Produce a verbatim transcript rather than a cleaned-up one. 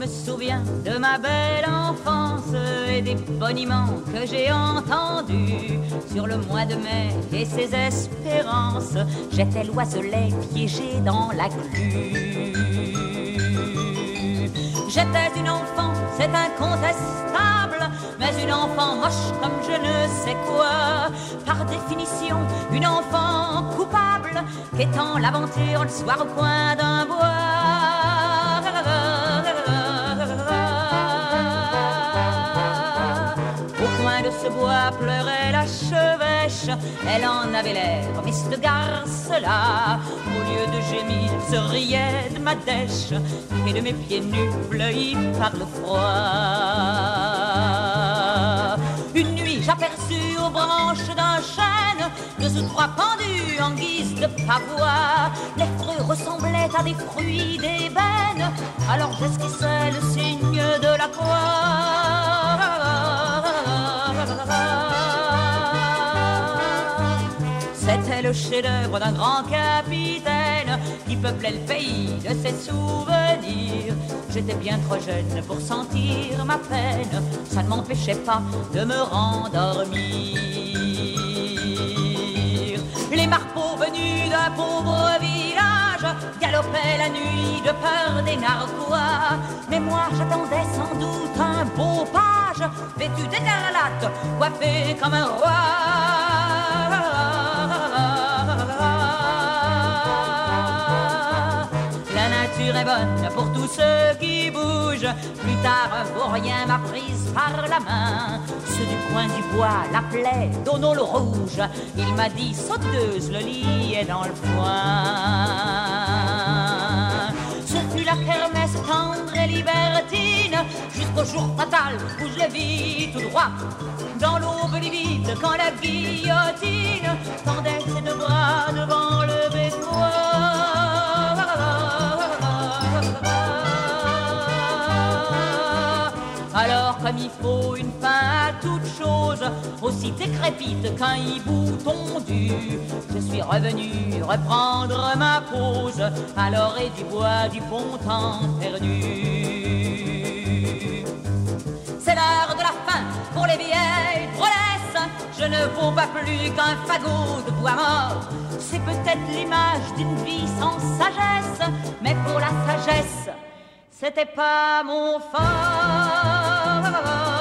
souviens de ma belle enfance et des boniments que j'ai entendus sur le mois de mai et ses espérances. J'étais l'oiselet piégé dans la glu. J'étais une enfant, c'est incontestable, mais une enfant moche comme je ne sais quoi. Par définition, une enfant coupable, qu'étant l'aventure le soir au coin d'un bois. De ce bois pleurait la chevêche, elle en avait l'air, mais cette garce-là, au lieu de gémir, se riait de ma dèche et de mes pieds nus bleuis par le froid. Une nuit, j'aperçus aux branches d'un chêne deux ou trois pendus en guise de pavois. Les fruits ressemblaient à des fruits d'ébène, alors j'esquissais le signe de la croix. C'était le chef-d'œuvre d'un grand capitaine qui peuplait le pays de ses souvenirs. J'étais bien trop jeune pour sentir ma peine, ça ne m'empêchait pas de me rendormir. Les marpeaux venus d'un pauvre village galopaient la nuit de peur des narquois. Mais moi j'attendais sans doute un beau page vêtu d'écarlate, coiffé comme un roi. La nature est bonne pour tous ceux qui bougent. Plus tard, un vaurien m'a prise par la main. Ceux du coin du bois l'appelaient Dono le rouge. Il m'a dit sauteuse, le lit est dans le foin. Ce fut la kermesse tendre et libertine, jusqu'au jour fatal où je le vis tout droit dans l'aube livide, quand la guillotine tendait ses deux bras devant le beffroi. Alors comme il faut une fin à toute chose, aussi décrépite qu'un hibou tondu, je suis revenu reprendre ma pose à l'orée du bois du Pontant perdu. C'est l'heure de la fin pour les vieilles drôlesses, je ne vaux pas plus qu'un fagot de bois mort. C'est peut-être l'image d'une vie sans sagesse, mais pour la sagesse, c'était pas mon fort.